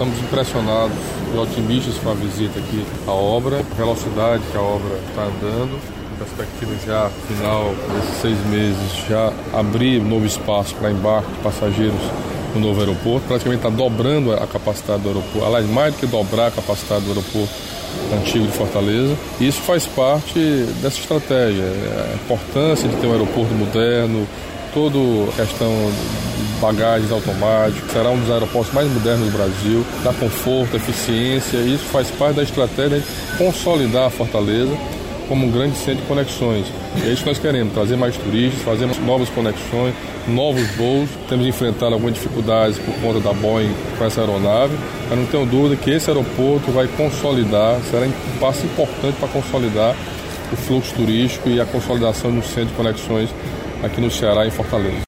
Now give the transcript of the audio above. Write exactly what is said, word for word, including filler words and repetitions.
Estamos impressionados e otimistas com a visita aqui à obra, a velocidade que a obra está andando, a perspectiva já final desses seis meses, já abrir um novo espaço para embarque de passageiros no novo aeroporto, praticamente está dobrando a capacidade do aeroporto, aliás, mais do que dobrar a capacidade do aeroporto antigo de Fortaleza. E isso faz parte dessa estratégia, a importância de ter um aeroporto moderno, toda a questão de bagagens automáticas, será um dos aeroportos mais modernos do Brasil, dá conforto, eficiência, e isso faz parte da estratégia de consolidar a Fortaleza como um grande centro de conexões. É isso que nós queremos, trazer mais turistas, fazer novas conexões, novos voos. Temos enfrentado algumas dificuldades por conta da Boeing com essa aeronave, mas não tenho dúvida que esse aeroporto vai consolidar, será um passo importante para consolidar o fluxo turístico e a consolidação do centro de conexões aqui no Ceará, em Fortaleza.